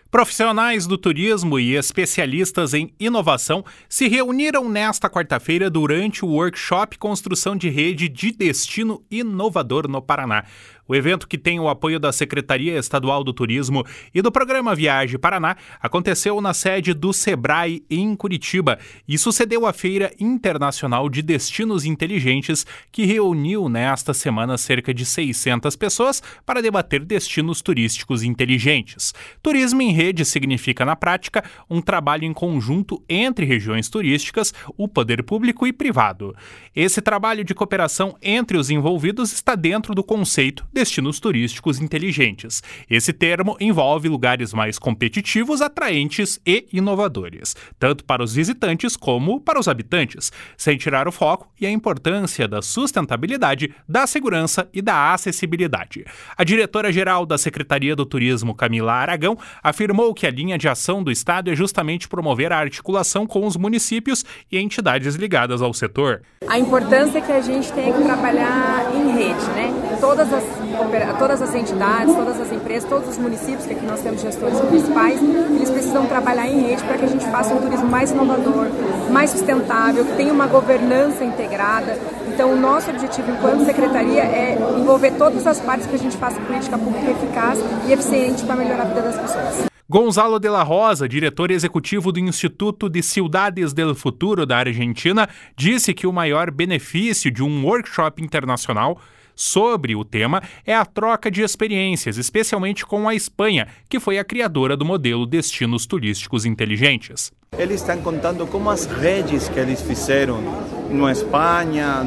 Profissionais do turismo e especialistas em inovação se reuniram nesta quarta-feira durante o workshop Construção de Rede de Destino Inovador no Paraná. O evento, que tem o apoio da Secretaria Estadual do Turismo e do Programa Viagem Paraná, aconteceu na sede do Sebrae em Curitiba e sucedeu à Feira Internacional de Destinos Inteligentes, que reuniu nesta semana cerca de 600 pessoas para debater destinos turísticos inteligentes. Turismo em rede significa, na prática, um trabalho em conjunto entre regiões turísticas, o poder público e privado. Esse trabalho de cooperação entre os envolvidos está dentro do conceito destinos turísticos inteligentes. Esse termo envolve lugares mais competitivos, atraentes e inovadores, tanto para os visitantes como para os habitantes, sem tirar o foco e a importância da sustentabilidade, da segurança e da acessibilidade. A diretora-geral da Secretaria do Turismo, Camila Aragão, afirmou que a linha de ação do Estado é justamente promover a articulação com os municípios e entidades ligadas ao setor. A importância é que a gente tenha que trabalhar em rede, né? Todas as entidades, todas as empresas, todos os municípios, que aqui nós temos gestores municipais, eles precisam trabalhar em rede para que a gente faça um turismo mais inovador, mais sustentável, que tenha uma governança integrada. Então, o nosso objetivo enquanto secretaria é envolver todas as partes para que a gente faça política pública eficaz e eficiente para melhorar a vida das pessoas. Gonzalo de la Rosa, diretor executivo do Instituto de Ciudades del Futuro da Argentina, disse que o maior benefício de um workshop internacional sobre o tema é a troca de experiências, especialmente com a Espanha, que foi a criadora do modelo Destinos Turísticos Inteligentes. Eles estão contando como as redes que eles fizeram na Espanha,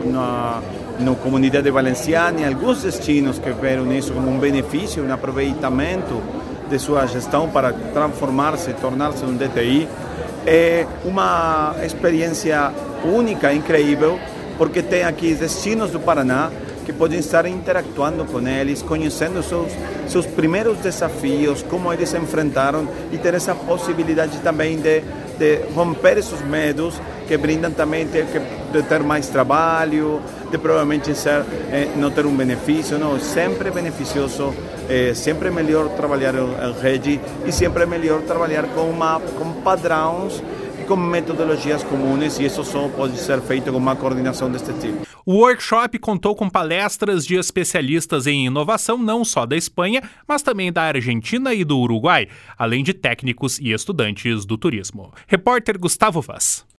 na Comunidade Valenciana, e alguns destinos que viram isso como um benefício, um aproveitamento de sua gestão para transformar-se, tornar-se um DTI. É uma experiência única, incrível, porque tem aqui destinos do Paraná que podem estar interactuando com eles, conhecendo seus primeiros desafios, como eles enfrentaram e ter essa possibilidade também de romper esses medos que brindam também de ter mais trabalho, de provavelmente não ter um benefício. Não, sempre beneficioso, sempre melhor trabalhar em rede e sempre melhor trabalhar com padrões e com metodologias comuns, e isso só pode ser feito com uma coordenação deste tipo. O workshop contou com palestras de especialistas em inovação não só da Espanha, mas também da Argentina e do Uruguai, além de técnicos e estudantes do turismo. Repórter Gustavo Vaz.